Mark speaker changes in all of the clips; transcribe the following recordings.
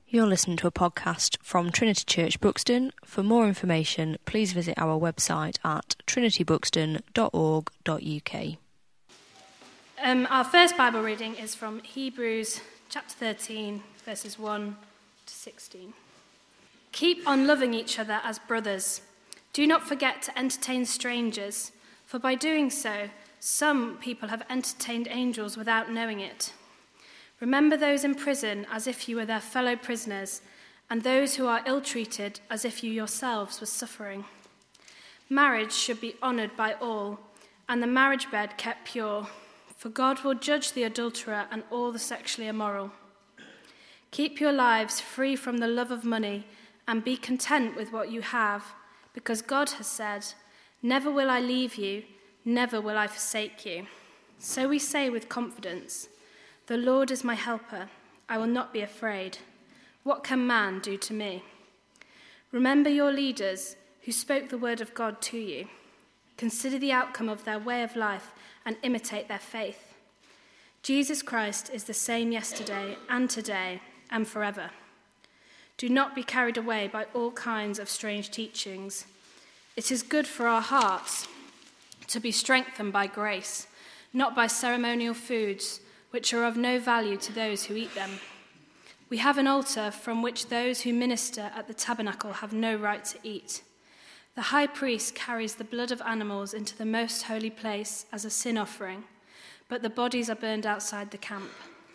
Speaker 1: You're listening to a podcast from Trinity Church Buxton. For more information, please visit our website at trinitybuxton.org.uk.
Speaker 2: Our first Bible reading is from Hebrews chapter 13, verses 1 to 16. Keep on loving each other as brothers. Do not forget to entertain strangers, for by doing so, some people have entertained angels without knowing it. Remember those in prison as if you were their fellow prisoners, and those who are ill-treated as if you yourselves were suffering. Marriage should be honoured by all, and the marriage bed kept pure, for God will judge the adulterer and all the sexually immoral. Keep your lives free from the love of money, and be content with what you have, because God has said, "Never will I leave you, never will I forsake you." So we say with confidence, "The Lord is my helper, I will not be afraid. What can man do to me?" Remember your leaders who spoke the word of God to you. Consider the outcome of their way of life and imitate their faith. Jesus Christ is the same yesterday and today and forever. Do not be carried away by all kinds of strange teachings. It is good for our hearts to be strengthened by grace, not by ceremonial foods, which are of no value to those who eat them. We have an altar from which those who minister at the tabernacle have no right to eat. The high priest carries the blood of animals into the most holy place as a sin offering, but the bodies are burned outside the camp.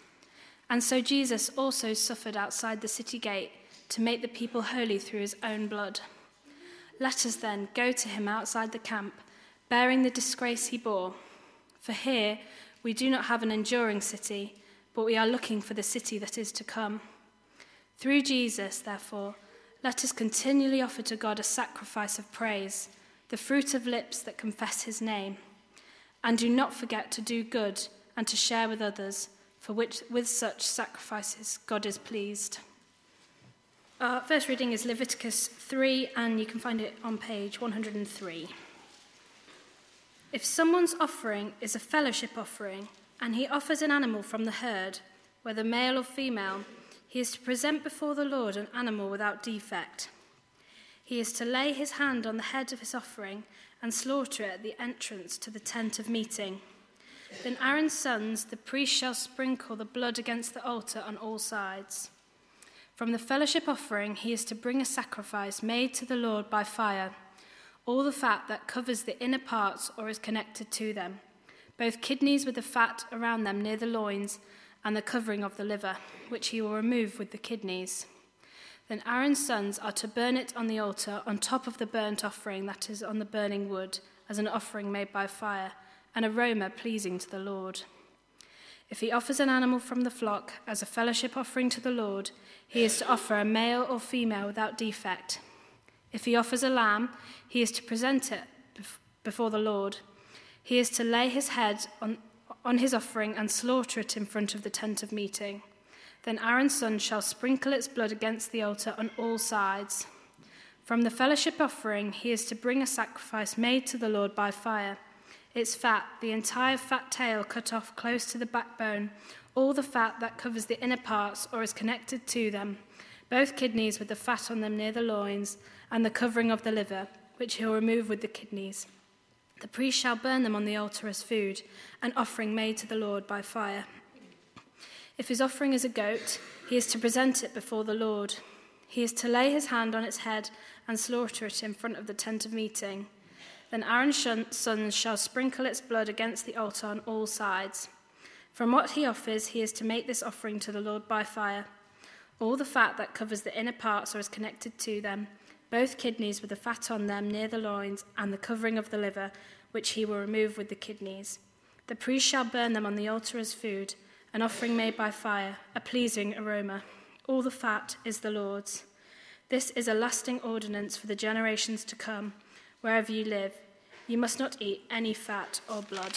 Speaker 2: And so Jesus also suffered outside the city gate to make the people holy through his own blood. Let us then go to him outside the camp, bearing the disgrace he bore. For here we do not have an enduring city, but we are looking for the city that is to come. Through Jesus, therefore, let us continually offer to God a sacrifice of praise, the fruit of lips that confess his name. And do not forget to do good and to share with others, for which with such sacrifices God is pleased. Our first reading is Leviticus 3, and you can find it on page 103. If someone's offering is a fellowship offering, and he offers an animal from the herd, whether male or female, he is to present before the Lord an animal without defect. He is to lay his hand on the head of his offering and slaughter it at the entrance to the tent of meeting. Then Aaron's sons, the priest, shall sprinkle the blood against the altar on all sides. From the fellowship offering, he is to bring a sacrifice made to the Lord by fire, all the fat that covers the inner parts or is connected to them, both kidneys with the fat around them near the loins and the covering of the liver, which he will remove with the kidneys. Then Aaron's sons are to burn it on the altar on top of the burnt offering that is on the burning wood, as an offering made by fire, an aroma pleasing to the Lord. If he offers an animal from the flock as a fellowship offering to the Lord, he is to offer a male or female without defect. If he offers a lamb, he is to present it before the Lord. He is to lay his head on his offering and slaughter it in front of the tent of meeting. Then Aaron's son shall sprinkle its blood against the altar on all sides. From the fellowship offering, he is to bring a sacrifice made to the Lord by fire. Its fat, the entire fat tail cut off close to the backbone, all the fat that covers the inner parts or is connected to them, both kidneys with the fat on them near the loins, and the covering of the liver, which he'll remove with the kidneys. The priest shall burn them on the altar as food, an offering made to the Lord by fire. If his offering is a goat, he is to present it before the Lord. He is to lay his hand on its head and slaughter it in front of the tent of meeting. Then Aaron's sons shall sprinkle its blood against the altar on all sides. From what he offers, he is to make this offering to the Lord by fire. All the fat that covers the inner parts or is connected to them, both kidneys with the fat on them near the loins, and the covering of the liver, which he will remove with the kidneys. The priest shall burn them on the altar as food, an offering made by fire, a pleasing aroma. All the fat is the Lord's. This is a lasting ordinance for the generations to come. Wherever you live, you must not eat any fat or blood.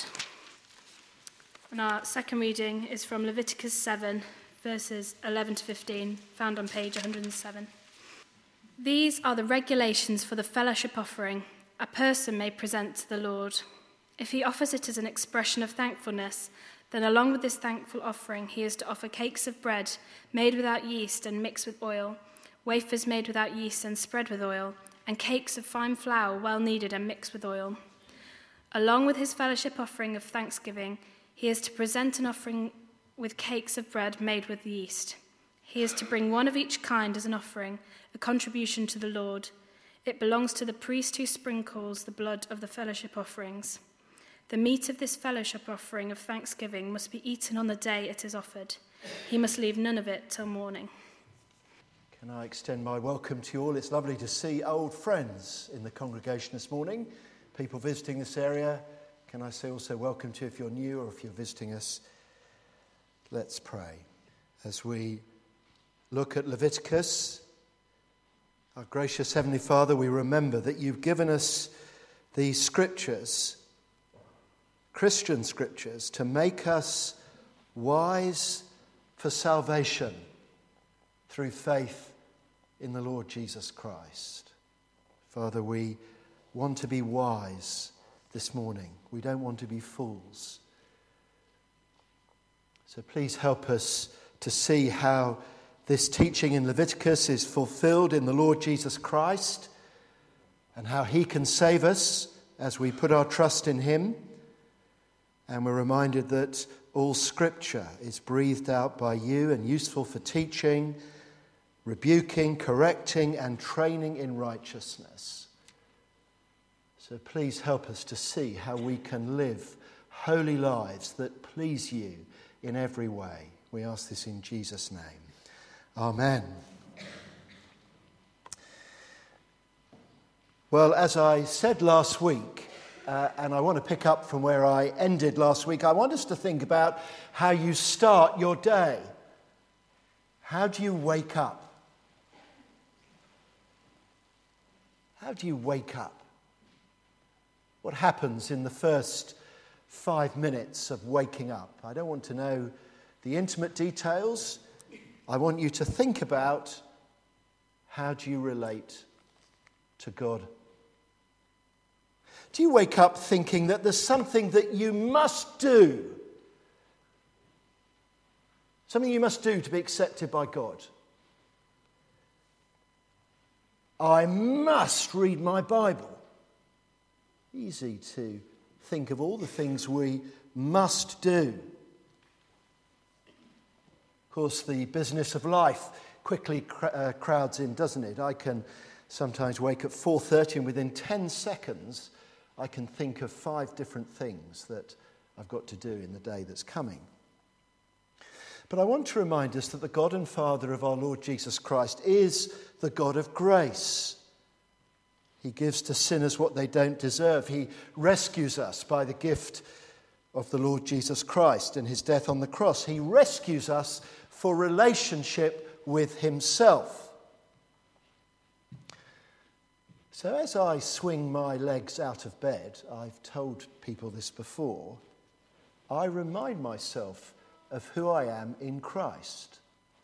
Speaker 2: And our second reading is from Leviticus 7, verses 11 to 15, found on page 107. These are the regulations for the fellowship offering a person may present to the Lord. If he offers it as an expression of thankfulness, Then along with this thankful offering, he is to offer cakes of bread made without yeast and mixed with oil, wafers made without yeast and spread with oil, and cakes of fine flour well kneaded and mixed with oil. Along with his fellowship offering of thanksgiving, he is to present an offering with cakes of bread made with yeast. He is to bring one of each kind as an offering, a contribution to the Lord. It belongs to the priest who sprinkles the blood of the fellowship offerings. The meat of this fellowship offering of thanksgiving must be eaten on the day it is offered. He must leave none of it till morning.
Speaker 3: Can I extend my welcome to you all? It's lovely to see old friends in the congregation this morning, people visiting this area. Can I say also welcome to you if you're new or if you're visiting us? Let's pray. As we look at Leviticus, our gracious Heavenly Father, we remember that you've given us these scriptures, Christian scriptures, to make us wise for salvation through faith in the Lord Jesus Christ. Father, we want to be wise this morning. We don't want to be fools. So please help us to see how this teaching in Leviticus is fulfilled in the Lord Jesus Christ and how he can save us as we put our trust in him. And we're reminded that all scripture is breathed out by you and useful for teaching, rebuking, correcting, and training in righteousness. So please help us to see how we can live holy lives that please you in every way. We ask this in Jesus' name. Amen. Well, as I said last week, and I want to pick up from where I ended last week, I want us to think about how you start your day. How do you wake up? How do you wake up? What happens in the first 5 minutes of waking up? I don't want to know the intimate details. I want you to think about how do you relate to God. Do you wake up thinking that there's something that you must do? Something you must do to be accepted by God? I must read my Bible. Easy to think of all the things we must do. Of course, the business of life quickly crowds in, doesn't it? I can sometimes wake at 4:30 and within 10 seconds I can think of 5 different things that I've got to do in the day that's coming. But I want to remind us that the God and Father of our Lord Jesus Christ is the God of grace. He gives to sinners what they don't deserve. He rescues us by the gift of the Lord Jesus Christ and his death on the cross. He rescues us for relationship with himself. So as I swing my legs out of bed, I've told people this before, I remind myself of who I am in Christ.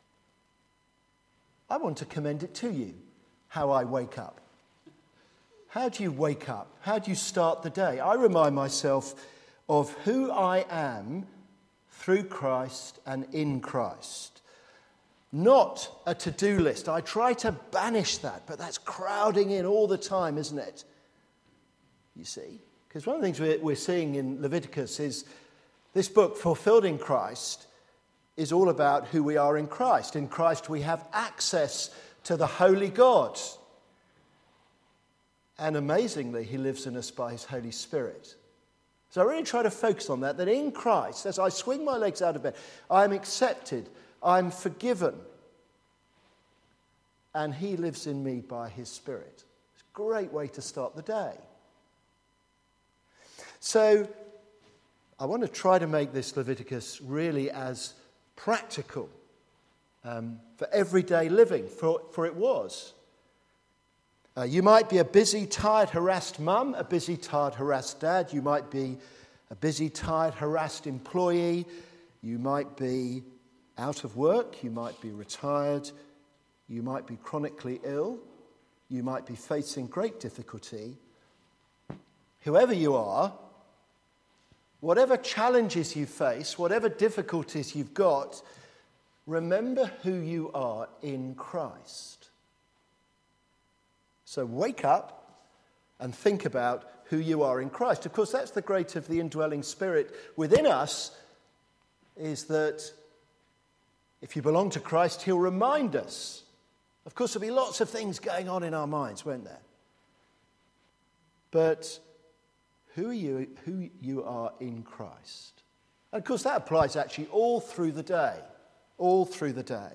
Speaker 3: I want to commend it to you, how I wake up. How do you wake up? How do you start the day? I remind myself of who I am through Christ and in Christ. Not a to-do list. I try to banish that, but that's crowding in all the time, isn't it? You see? Because one of the things we're seeing in Leviticus is this book, Fulfilled in Christ, is all about who we are in Christ. In Christ we have access to the Holy God. And amazingly, he lives in us by his Holy Spirit. So I really try to focus on that in Christ, as I swing my legs out of bed, I'm accepted, I'm forgiven, and he lives in me by his Spirit. It's a great way to start the day. So I want to try to make this Leviticus really as practical for everyday living, for it was. You might be a busy, tired, harassed mum, a busy, tired, harassed dad. You might be a busy, tired, harassed employee. You might be out of work. You might be retired. You might be chronically ill. You might be facing great difficulty. Whoever you are, whatever challenges you face, whatever difficulties you've got, remember who you are in Christ. So wake up and think about who you are in Christ. Of course, that's the great of the indwelling Spirit within us, is that if you belong to Christ, he'll remind us. Of course, there'll be lots of things going on in our minds, won't there? But who you are in Christ. And of course, that applies actually all through the day. All through the day.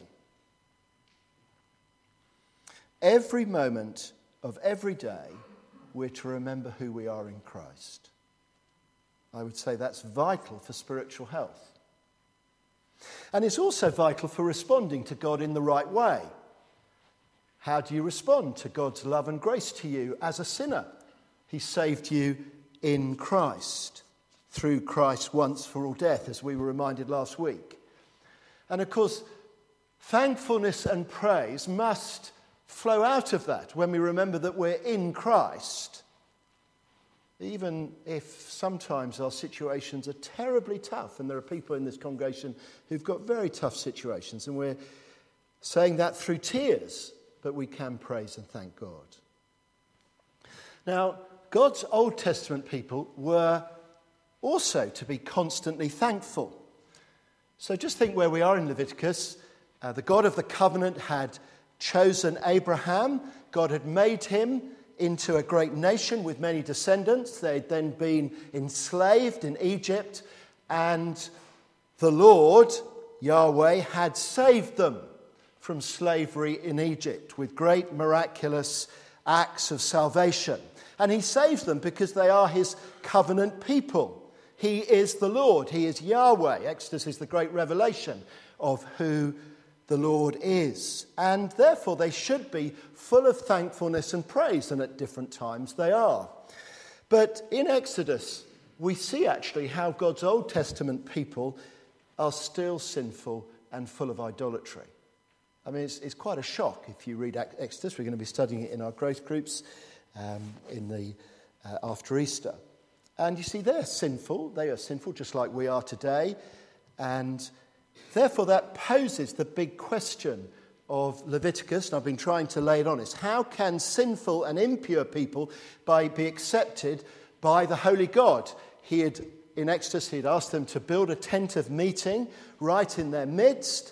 Speaker 3: Every moment of every day, we're to remember who we are in Christ. I would say that's vital for spiritual health. And it's also vital for responding to God in the right way. How do you respond to God's love and grace to you as a sinner? He saved you in Christ, through Christ's once for all death, as we were reminded last week. And of course, thankfulness and praise must flow out of that when we remember that we're in Christ, even if sometimes our situations are terribly tough, and there are people in this congregation who've got very tough situations, and we're saying that through tears, but we can praise and thank God. Now, God's Old Testament people were also to be constantly thankful. So just think where we are in Leviticus. The God of the covenant had chosen Abraham. God had made him into a great nation with many descendants. They'd then been enslaved in Egypt, and the Lord, Yahweh, had saved them from slavery in Egypt with great miraculous acts of salvation. And he saves them because they are his covenant people. He is the Lord. He is Yahweh. Exodus is the great revelation of who the Lord is. And therefore they should be full of thankfulness and praise, and at different times they are. But in Exodus, we see actually how God's Old Testament people are still sinful and full of idolatry. I mean, it's quite a shock if you read Exodus. We're going to be studying it in our growth groups after Easter. And you see, they're sinful. They are sinful just like we are today. And therefore that poses the big question of Leviticus, and I've been trying to lay it on. It's how can sinful and impure people be accepted by the holy God? In Exodus, he'd asked them to build a tent of meeting right in their midst.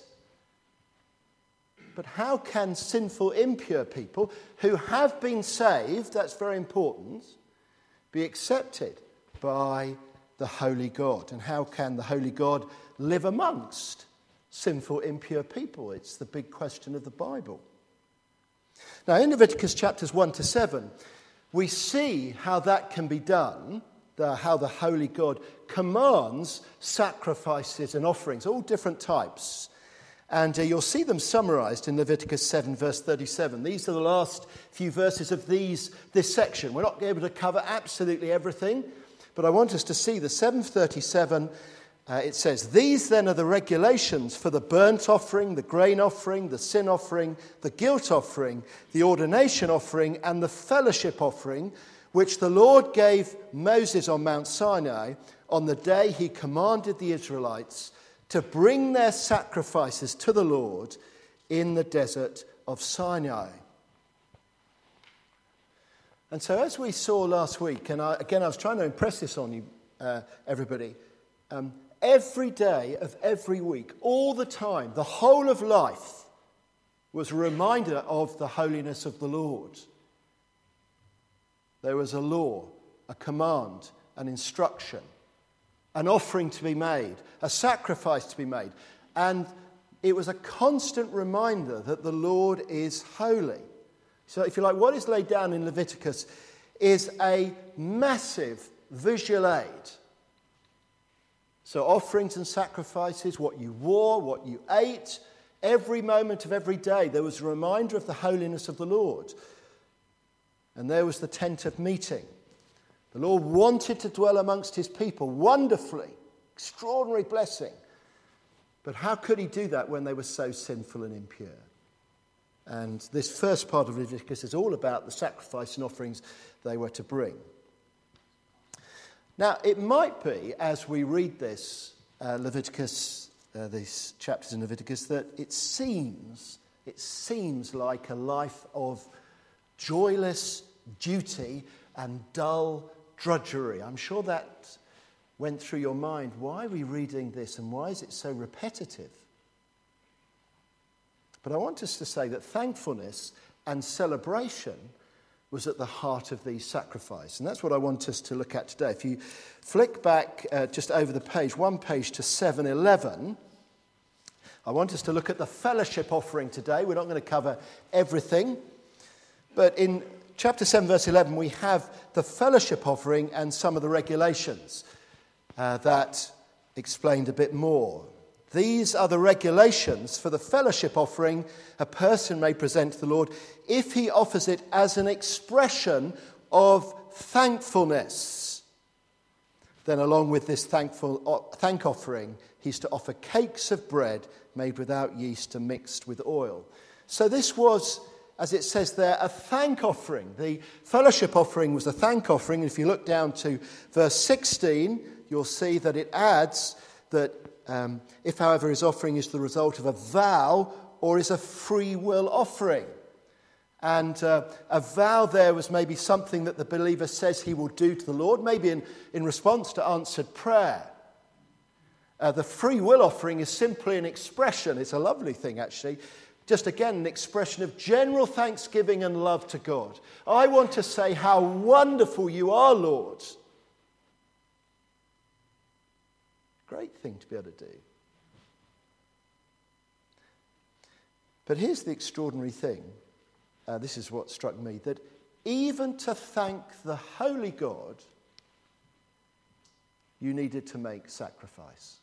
Speaker 3: But how can sinful, impure people who have been saved, that's very important, be accepted by the holy God? And how can the holy God live amongst sinful, impure people? It's the big question of the Bible. Now, in Leviticus chapters 1 to 7, we see how that can be done, how the holy God commands sacrifices and offerings, all different types. And you'll see them summarized in Leviticus 7, verse 37. These are the last few verses of this section. We're not able to cover absolutely everything, but I want us to see the 7:37. It says, "These then are the regulations for the burnt offering, the grain offering, the sin offering, the guilt offering, the ordination offering, and the fellowship offering, which the Lord gave Moses on Mount Sinai on the day he commanded the Israelites to bring their sacrifices to the Lord in the desert of Sinai." And so as we saw last week, and I was trying to impress this on you, everybody, every day of every week, all the time, the whole of life was a reminder of the holiness of the Lord. There was a law, a command, an instruction, an offering to be made, a sacrifice to be made. And it was a constant reminder that the Lord is holy. So if you like, what is laid down in Leviticus is a massive visual aid. So offerings and sacrifices, what you wore, what you ate, every moment of every day, there was a reminder of the holiness of the Lord. And there was the tent of meeting. The Lord wanted to dwell amongst his people wonderfully, extraordinary blessing. But how could he do that when they were so sinful and impure? And this first part of Leviticus is all about the sacrifice and offerings they were to bring. Now, it might be, as we read this, Leviticus, these chapters in Leviticus, that it seems like a life of joyless duty and dull drudgery. I'm sure that went through your mind. Why are we reading this and why is it so repetitive? But I want us to say that thankfulness and celebration was at the heart of these sacrifices. And that's what I want us to look at today. If you flick back just over the page, one page to 7:11, I want us to look at the fellowship offering today. We're not going to cover everything. But in chapter 7, verse 11, we have the fellowship offering and some of the regulations that explained a bit more. These are the regulations for the fellowship offering a person may present to the Lord if he offers it as an expression of thankfulness. Then along with this thank offering, he's to offer cakes of bread made without yeast and mixed with oil. So this was, as it says there, a thank offering. The fellowship offering was a thank offering. And if you look down to verse 16, you'll see that it adds that if, however, his offering is the result of a vow or is a free will offering. And a vow there was maybe something that the believer says he will do to the Lord, maybe in response to answered prayer. The free will offering is simply an expression. It's a lovely thing, actually. Just again, an expression of general thanksgiving and love to God. I want to say how wonderful you are, Lord. Great thing to be able to do. But here's the extraordinary thing. This is what struck me, that even to thank the holy God, you needed to make sacrifice.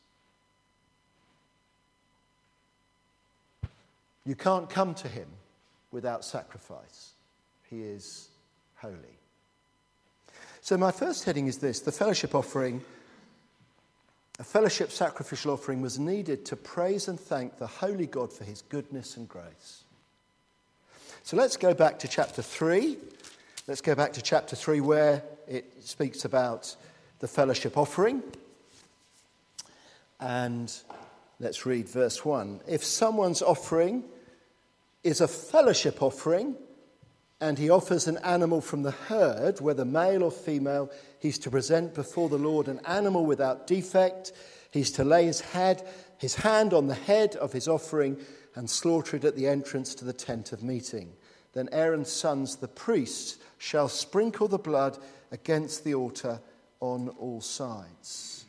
Speaker 3: You can't come to him without sacrifice. He is holy. So my first heading is this: the fellowship offering. A fellowship sacrificial offering was needed to praise and thank the holy God for his goodness and grace. So let's go back to chapter 3. Let's go back to chapter 3 where it speaks about the fellowship offering. And let's read verse 1. If someone's offering is a fellowship offering, and he offers an animal from the herd, whether male or female, he's to present before the Lord an animal without defect. He's to lay his hand on the head of his offering and slaughter it at the entrance to the tent of meeting. Then Aaron's sons, the priests, shall sprinkle the blood against the altar on all sides.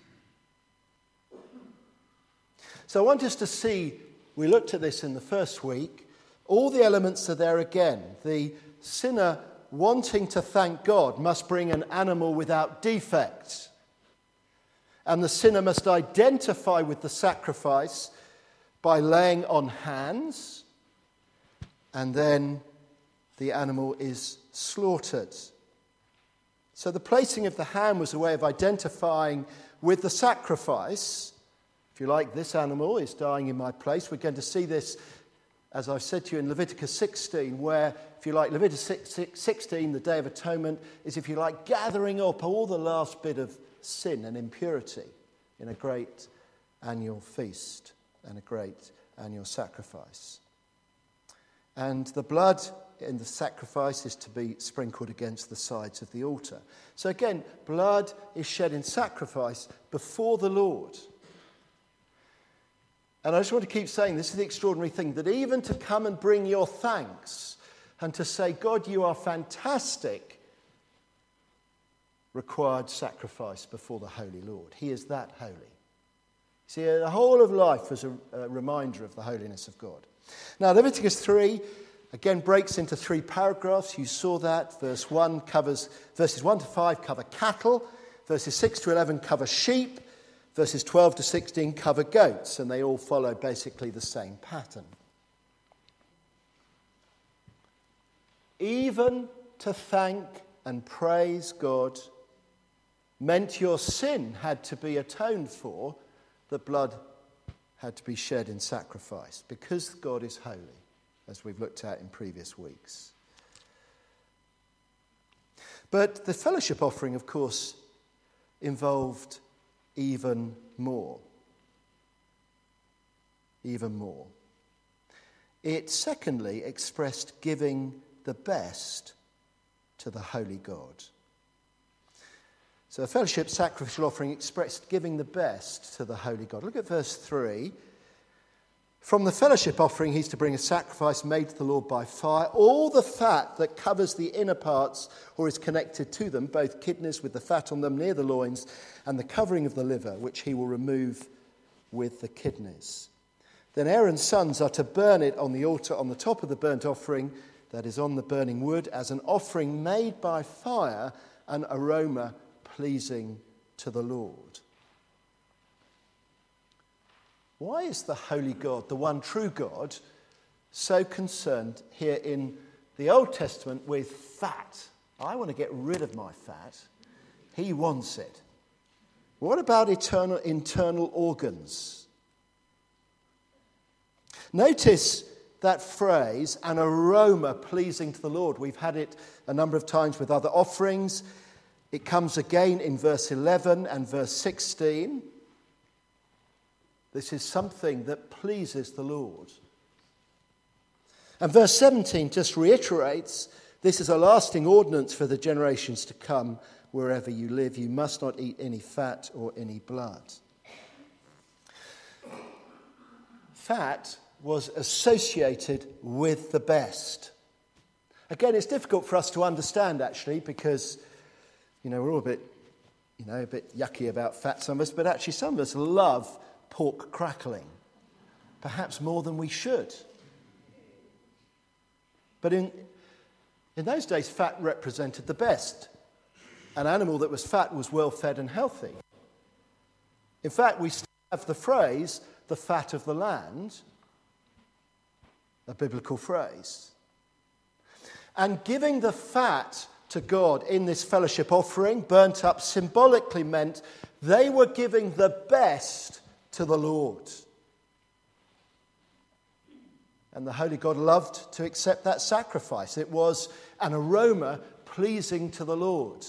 Speaker 3: So I want us to see, we looked at this in the first week, all the elements are there again. The sinner wanting to thank God must bring an animal without defect. And the sinner must identify with the sacrifice by laying on hands, and then the animal is slaughtered. So the placing of the hand was a way of identifying with the sacrifice. If you like, this animal is dying in my place. We're going to see this, as I've said to you, in Leviticus 16, where, if you like, Leviticus 16, the Day of Atonement, is, if you like, gathering up all the last bit of sin and impurity in a great annual feast and a great annual sacrifice. And the blood in the sacrifice is to be sprinkled against the sides of the altar. So again, blood is shed in sacrifice before the Lord. And I just want to keep saying, this is the extraordinary thing, that even to come and bring your thanks and to say, God, you are fantastic, required sacrifice before the Holy Lord. He is that holy. See, the whole of life was a reminder of the holiness of God. Now, Leviticus 3, again, breaks into 3 paragraphs. You saw that. Verses 1 to 5 cover cattle. Verses 6 to 11 cover sheep. Verses 12 to 16 cover goats, and they all follow basically the same pattern. Even to thank and praise God meant your sin had to be atoned for, the blood had to be shed in sacrifice, because God is holy, as we've looked at in previous weeks. But the fellowship offering, of course, involved even more. Even more. It secondly expressed giving the best to the holy God. So a fellowship sacrificial offering expressed giving the best to the holy God. Look at verse 3. From the fellowship offering, he's to bring a sacrifice made to the Lord by fire. All the fat that covers the inner parts or is connected to them, both kidneys with the fat on them near the loins, and the covering of the liver, which he will remove with the kidneys. Then Aaron's sons are to burn it on the altar on the top of the burnt offering, that is on the burning wood, as an offering made by fire, an aroma pleasing to the Lord. Why is the holy God, the one true God, so concerned here in the Old Testament with fat? I want to get rid of my fat. He wants it. What about internal organs? Notice that phrase, an aroma pleasing to the Lord. We've had it a number of times with other offerings. It comes again in verse 11 and verse 16. This is something that pleases the Lord. And verse 17 just reiterates, this is a lasting ordinance for the generations to come. Wherever you live, you must not eat any fat or any blood. Fat was associated with the best. Again, it's difficult for us to understand, actually, because, we're all a bit yucky about fat, some of us, but actually some of us love pork crackling, perhaps more than we should. But in those days, fat represented the best. An animal that was fat was well-fed and healthy. In fact, we still have the phrase, the fat of the land, a biblical phrase. And giving the fat to God in this fellowship offering, burnt up, symbolically meant they were giving the best to the Lord. And the Holy God loved to accept that sacrifice. It was an aroma pleasing to the Lord.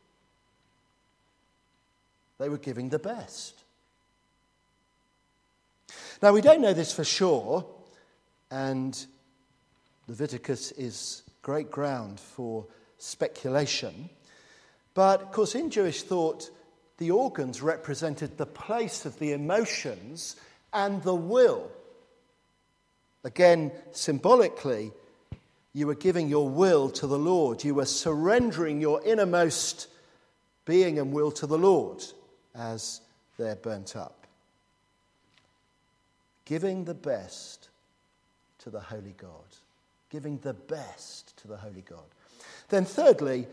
Speaker 3: They were giving the best. Now, we don't know this for sure, and Leviticus is great ground for speculation. But, of course, in Jewish thought, the organs represented the place of the emotions and the will. Again, symbolically, you were giving your will to the Lord. You were surrendering your innermost being and will to the Lord as they're burnt up. Giving the best to the Holy God. Giving the best to the Holy God. Then thirdly,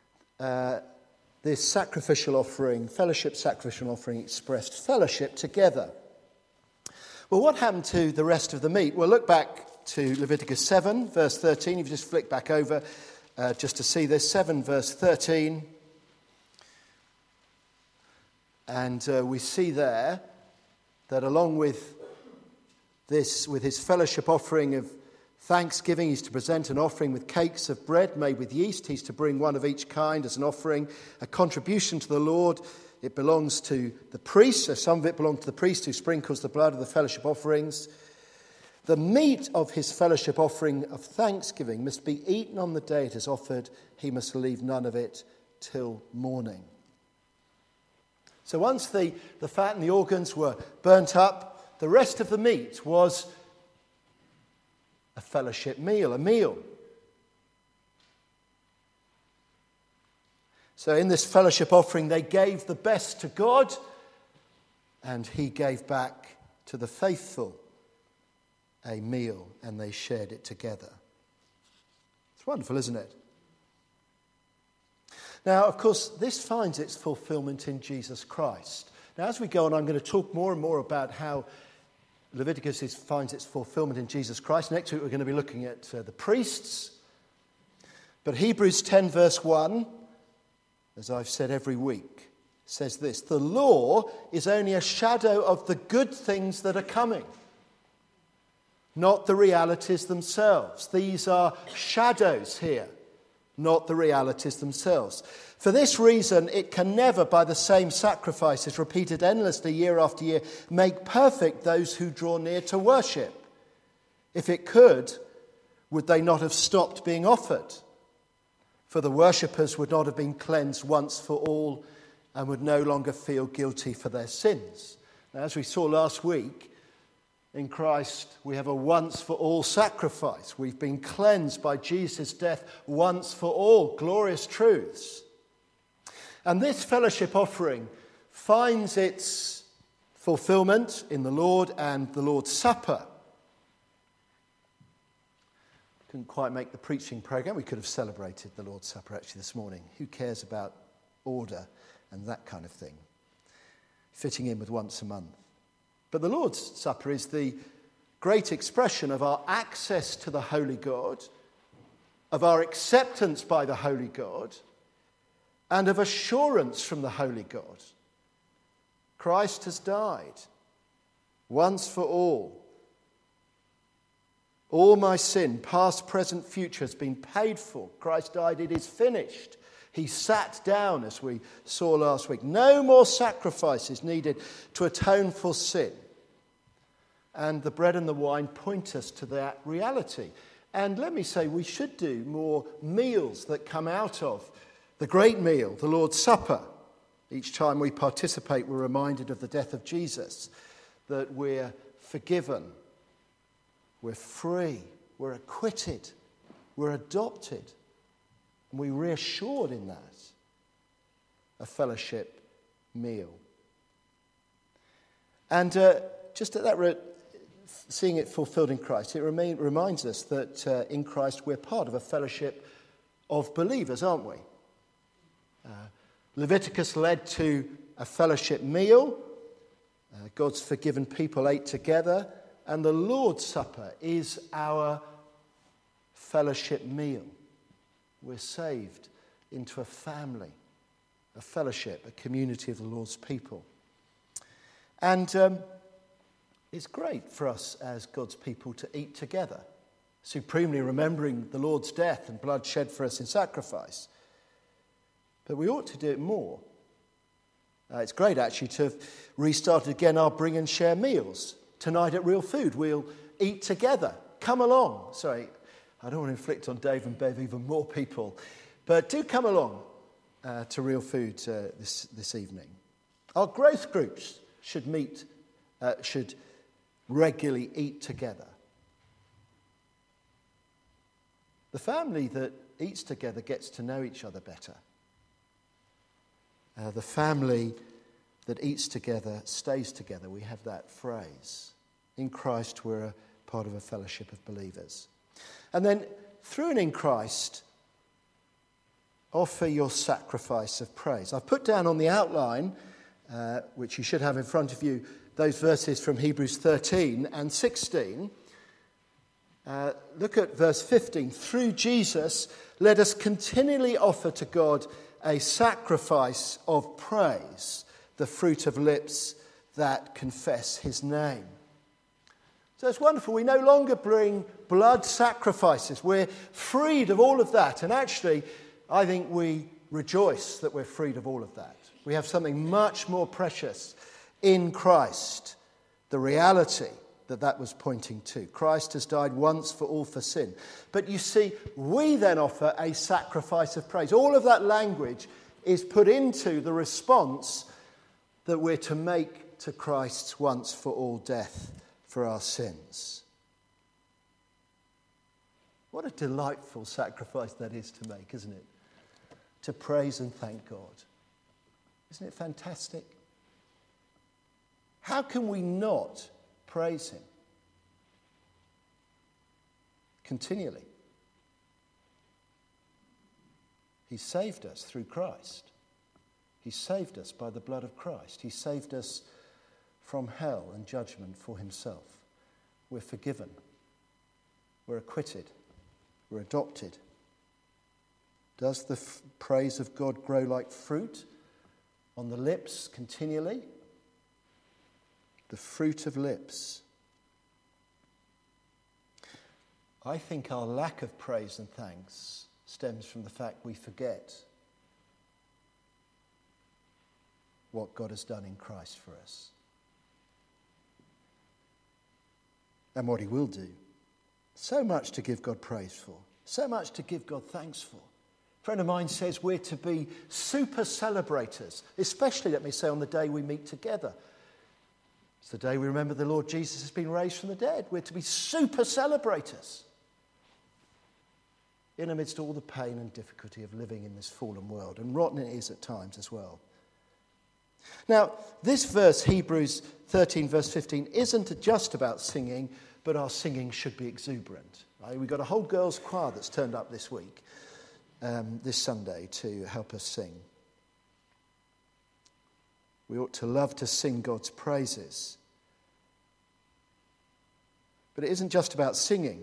Speaker 3: this sacrificial offering, fellowship sacrificial offering, expressed fellowship together. Well, what happened to the rest of the meat? Well, look back to Leviticus 7, verse 13. If you just flick back over just to see this. 7, verse 13. And we see there that along with this, with his fellowship offering of thanksgiving, he's to present an offering with cakes of bread made with yeast. He's to bring one of each kind as an offering, a contribution to the Lord. It belongs to the priest, so some of it belongs to the priest who sprinkles the blood of the fellowship offerings. The meat of his fellowship offering of thanksgiving must be eaten on the day it is offered. He must leave none of it till morning. So once the fat and the organs were burnt up, the rest of the meat was a fellowship meal, a meal. So in this fellowship offering, they gave the best to God, and he gave back to the faithful a meal, and they shared it together. It's wonderful, isn't it? Now, of course, this finds its fulfillment in Jesus Christ. Now, as we go on, I'm going to talk more and more about how Leviticus finds its fulfillment in Jesus Christ. Next week, we're going to be looking at the priests. But Hebrews 10, verse 1, as I've said every week, says this: the law is only a shadow of the good things that are coming, not the realities themselves. These are shadows here. not the realities themselves. For this reason, it can never, by the same sacrifices repeated endlessly year after year, make perfect those who draw near to worship. If it could, would they not have stopped being offered? For the worshippers would not have been cleansed once for all and would no longer feel guilty for their sins. Now, as we saw last week, in Christ we have a once-for-all sacrifice. We've been cleansed by Jesus' death once for all. Glorious truths. And this fellowship offering finds its fulfillment in the Lord and the Lord's Supper. Couldn't quite make the preaching programme. We could have celebrated the Lord's Supper actually this morning. Who cares about order and that kind of thing? Fitting in with once a month. But the Lord's Supper is the great expression of our access to the Holy God, of our acceptance by the Holy God, and of assurance from the Holy God. Christ has died once for all. All my sin, past, present, future, has been paid for. Christ died, it is finished. He sat down, as we saw last week. No more sacrifices needed to atone for sin. And the bread and the wine point us to that reality. And let me say, we should do more meals that come out of the great meal, the Lord's Supper. Each time we participate, we're reminded of the death of Jesus, that we're forgiven, we're free, we're acquitted, we're adopted. And we're reassured in that. A fellowship meal. And just at that, seeing it fulfilled in Christ, it reminds us that in Christ we're part of a fellowship of believers, aren't we? Leviticus led to a fellowship meal. God's forgiven people ate together. And the Lord's Supper is our fellowship meal. We're saved into a family, a fellowship, a community of the Lord's people. And it's great for us as God's people to eat together, supremely remembering the Lord's death and blood shed for us in sacrifice. But we ought to do it more. It's great actually to have restarted again our bring and share meals. Tonight at Real Food, we'll eat together. Come along. Sorry, I don't want to inflict on Dave and Bev even more people, but do come along to Real Food this evening. Our growth groups should regularly eat together. The family that eats together gets to know each other better. The family that eats together stays together. We have that phrase. In Christ, we're a part of a fellowship of believers. And then, through and in Christ, offer your sacrifice of praise. I've put down on the outline, which you should have in front of you, those verses from Hebrews 13 and 16. Look at verse 15. Through Jesus, let us continually offer to God a sacrifice of praise, the fruit of lips that confess his name. So it's wonderful. We no longer bring blood sacrifices. We're freed of all of that. And actually, I think we rejoice that we're freed of all of that. We have something much more precious in Christ, the reality that was pointing to. Christ has died once for all for sin. But you see, we then offer a sacrifice of praise. All of that language is put into the response that we're to make to Christ's once for all death for our sins. What a delightful sacrifice that is to make, isn't it? To praise and thank God. Isn't it fantastic? How can we not praise him? Continually. He saved us through Christ. He saved us by the blood of Christ. He saved us from hell and judgment for himself. We're forgiven. We're acquitted. We're adopted. Does the praise of God grow like fruit on the lips continually? The fruit of lips. I think our lack of praise and thanks stems from the fact we forget what God has done in Christ for us. And what he will do. So much to give God praise for. So much to give God thanks for. A friend of mine says we're to be super celebrators, especially, let me say, on the day we meet together. It's the day we remember the Lord Jesus has been raised from the dead. We're to be super celebrators in amidst all the pain and difficulty of living in this fallen world. And rotten it is at times as well. Now, this verse, Hebrews 13, verse 15, isn't just about singing, but our singing should be exuberant. Right? We've got a whole girls' choir that's turned up this week, this Sunday, to help us sing. We ought to love to sing God's praises. But it isn't just about singing.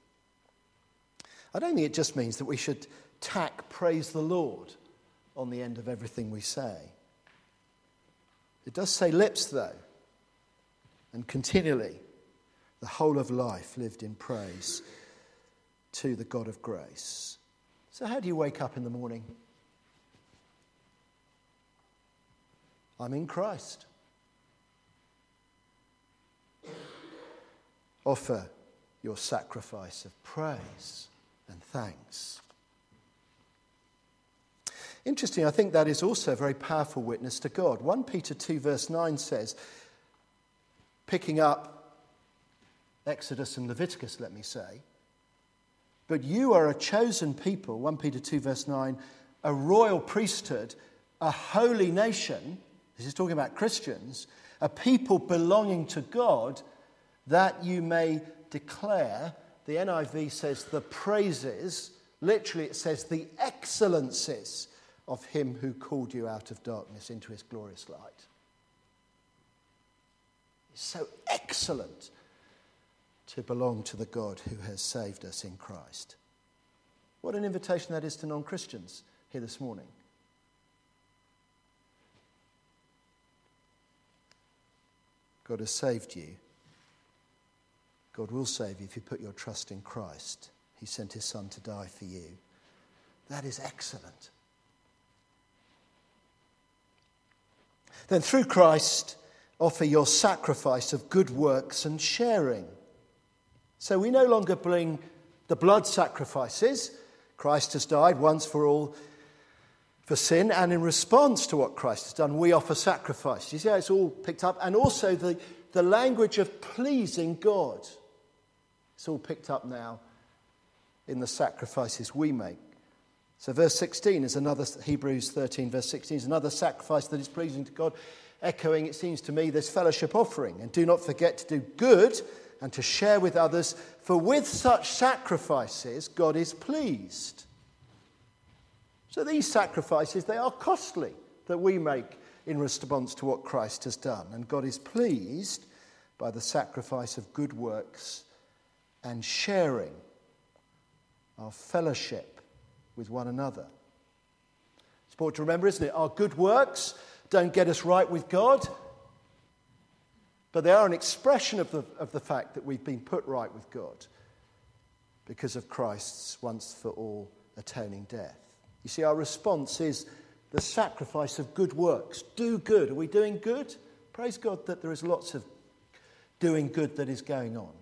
Speaker 3: I don't think it just means that we should tack praise the Lord on the end of everything we say. It does say lips, though, and continually the whole of life lived in praise to the God of grace. So how do you wake up in the morning? I'm in Christ. Offer your sacrifice of praise and thanks. Interesting, I think that is also a very powerful witness to God. 1 Peter 2 verse 9 says, picking up Exodus and Leviticus, let me say, but you are a chosen people, 1 Peter 2 verse 9, a royal priesthood, a holy nation, this is talking about Christians, a people belonging to God, that you may declare, the NIV says the praises, literally it says the excellencies of him who called you out of darkness into his glorious light. It's so excellent to belong to the God who has saved us in Christ. What an invitation that is to non-Christians here this morning. God has saved you. God will save you if you put your trust in Christ. He sent his Son to die for you. That is excellent. Then through Christ, offer your sacrifice of good works and sharing. So we no longer bring the blood sacrifices. Christ has died once for all for sin, and in response to what Christ has done, we offer sacrifice. You see how it's all picked up? And also the language of pleasing God. It's all picked up now in the sacrifices we make. So verse 16 is another, Hebrews 13 verse 16 is another sacrifice that is pleasing to God, echoing, it seems to me, this fellowship offering. And do not forget to do good and to share with others, for with such sacrifices God is pleased. So these sacrifices, they are costly that we make in response to what Christ has done. And God is pleased by the sacrifice of good works and sharing our fellowship with one another. It's important to remember, isn't it? Our good works don't get us right with God, but they are an expression of the fact that we've been put right with God because of Christ's once for all atoning death. You see, our response is the sacrifice of good works. Do good. Are we doing good? Praise God that there is lots of doing good that is going on.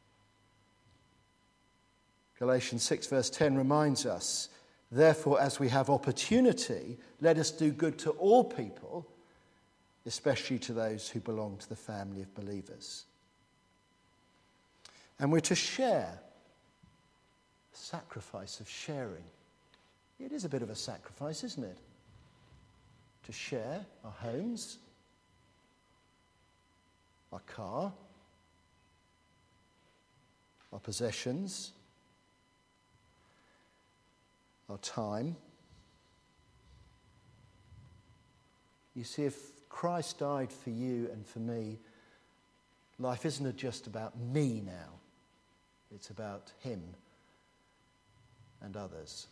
Speaker 3: Galatians 6 verse 10 reminds us, therefore, as we have opportunity, let us do good to all people, especially to those who belong to the family of believers. And we're to share. Sacrifice of sharing. It is a bit of a sacrifice, isn't it? To share our homes, our car, our possessions, our time. You see, if Christ died for you and for me, life isn't just about me now. It's about him and others.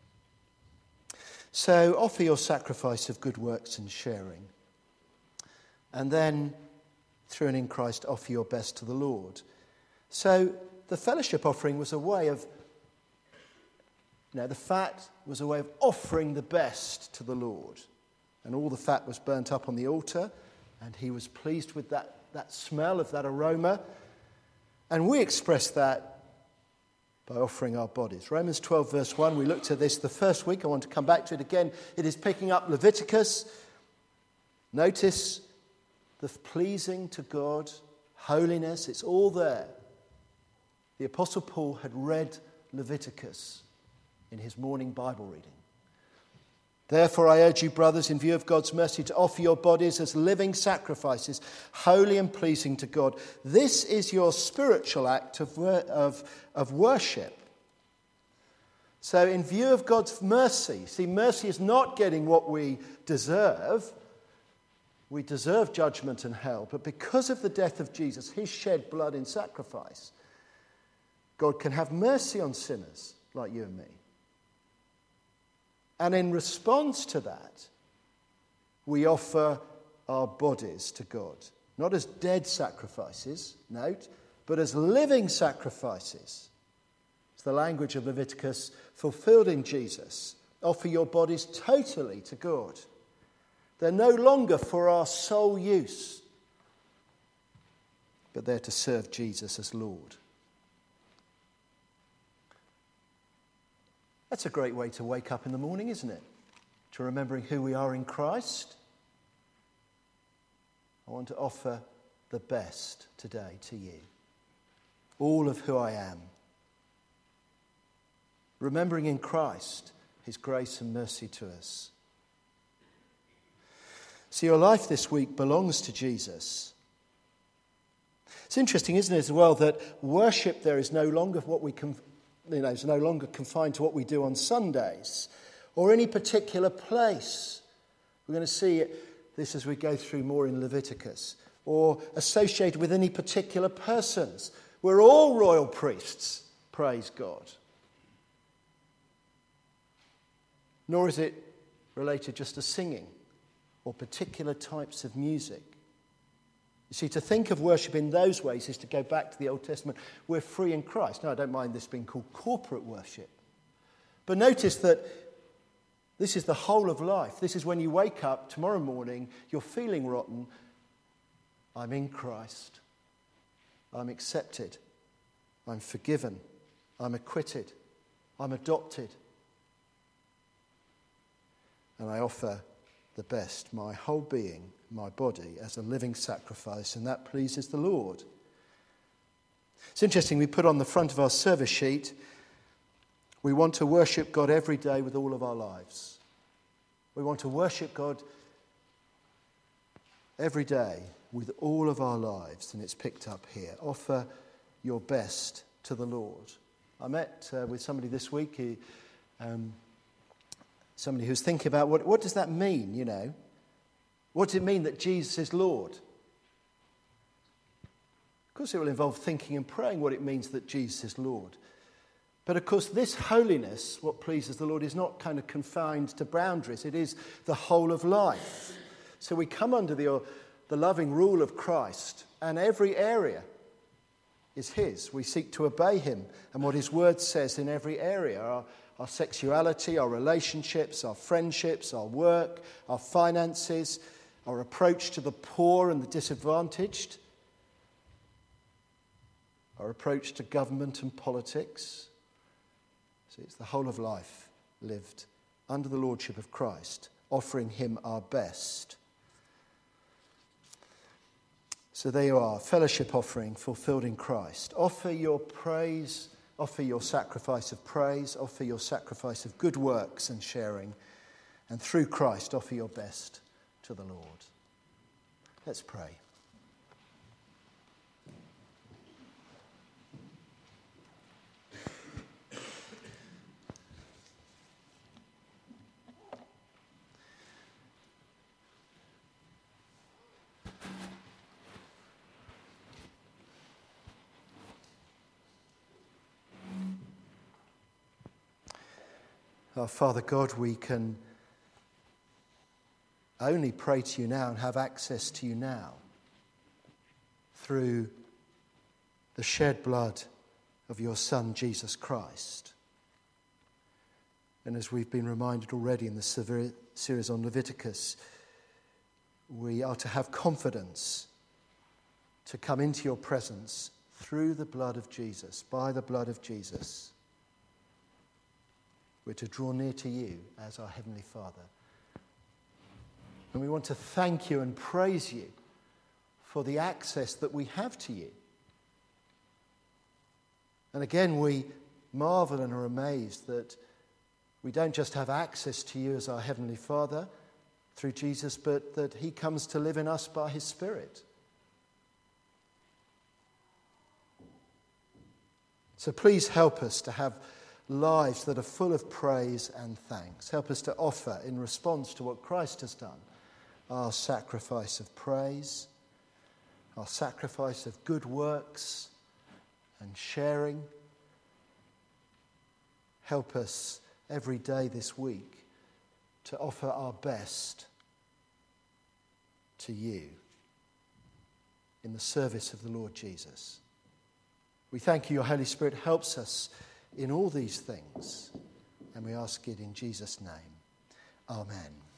Speaker 3: So offer your sacrifice of good works and sharing. And then, through and in Christ, offer your best to the Lord. So the fellowship offering was a way of The fat was a way of offering the best to the Lord. And all the fat was burnt up on the altar, and he was pleased with that smell of that aroma. And we express that by offering our bodies. Romans 12 verse 1, we looked at this the first week. I want to come back to it again. It is picking up Leviticus. Notice the pleasing to God, holiness, it's all there. The Apostle Paul had read Leviticus in his morning Bible reading. Therefore, I urge you, brothers, in view of God's mercy, to offer your bodies as living sacrifices, holy and pleasing to God. This is your spiritual act of worship. So in view of God's mercy, see, mercy is not getting what we deserve. We deserve judgment and hell. But because of the death of Jesus, his shed blood in sacrifice, God can have mercy on sinners like you and me. And in response to that, we offer our bodies to God. Not as dead sacrifices, note, but as living sacrifices. It's the language of Leviticus fulfilled in Jesus. Offer your bodies totally to God. They're no longer for our sole use, but they're to serve Jesus as Lord. That's a great way to wake up in the morning, isn't it? To remembering who we are in Christ. I want to offer the best today to you. All of who I am. Remembering in Christ his grace and mercy to us. So your life this week belongs to Jesus. It's interesting, isn't it, as well, that worship there is no longer what we can. It's no longer confined to what we do on Sundays or any particular place. We're going to see this as we go through more in Leviticus, or associated with any particular persons. We're all royal priests, praise God. Nor is it related just to singing or particular types of music. You see, to think of worship in those ways is to go back to the Old Testament. We're free in Christ. Now, I don't mind this being called corporate worship. But notice that this is the whole of life. This is when you wake up tomorrow morning, you're feeling rotten. I'm in Christ. I'm accepted. I'm forgiven. I'm acquitted. I'm adopted. And I offer the best, my whole being, my body, as a living sacrifice, and that pleases the Lord. It's interesting, we put on the front of our service sheet, we want to worship God every day with all of our lives. We want to worship God every day with all of our lives, and it's picked up here. Offer your best to the Lord. I met with somebody this week, somebody who's thinking about what does that mean, What does it mean that Jesus is Lord? Of course, it will involve thinking and praying what it means that Jesus is Lord. But of course, this holiness, what pleases the Lord, is not kind of confined to boundaries. It is the whole of life. So we come under the loving rule of Christ, and every area is his. We seek to obey him and what his word says in every area. Our sexuality, our relationships, our friendships, our work, our finances, our approach to the poor and the disadvantaged, our approach to government and politics. So it's the whole of life lived under the lordship of Christ, offering him our best. So there you are, fellowship offering fulfilled in Christ. Offer your praise, offer your sacrifice of praise, offer your sacrifice of good works and sharing, and through Christ offer your best to the Lord. Let's pray. Our Father God, we can only pray to you now and have access to you now through the shed blood of your Son, Jesus Christ. And as we've been reminded already in the series on Leviticus, we are to have confidence to come into your presence through the blood of Jesus, by the blood of Jesus. We're to draw near to you as our Heavenly Father. And we want to thank you and praise you for the access that we have to you. And again, we marvel and are amazed that we don't just have access to you as our Heavenly Father through Jesus, but that he comes to live in us by his Spirit. So please help us to have lives that are full of praise and thanks. Help us to offer, in response to what Christ has done, our sacrifice of praise, our sacrifice of good works and sharing. Help us every day this week to offer our best to you in the service of the Lord Jesus. We thank you, your Holy Spirit helps us in all these things, and we ask it in Jesus' name. Amen.